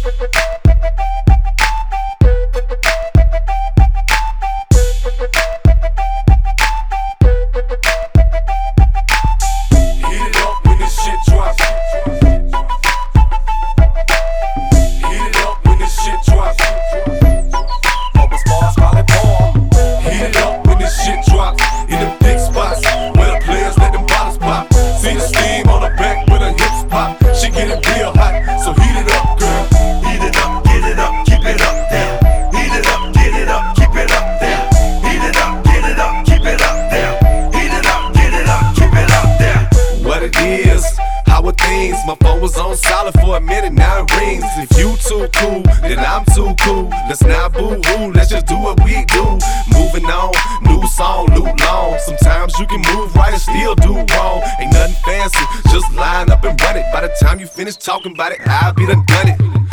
My phone was on silent for a minute, now it rings. If you too cool, then I'm too cool. Let's not boo-hoo, let's just do what we do. Moving on, new song, loop long. Sometimes you can move right and still do wrong. Ain't nothing fancy, just line up and run it. By the time you finish talking about it, I'll be done it.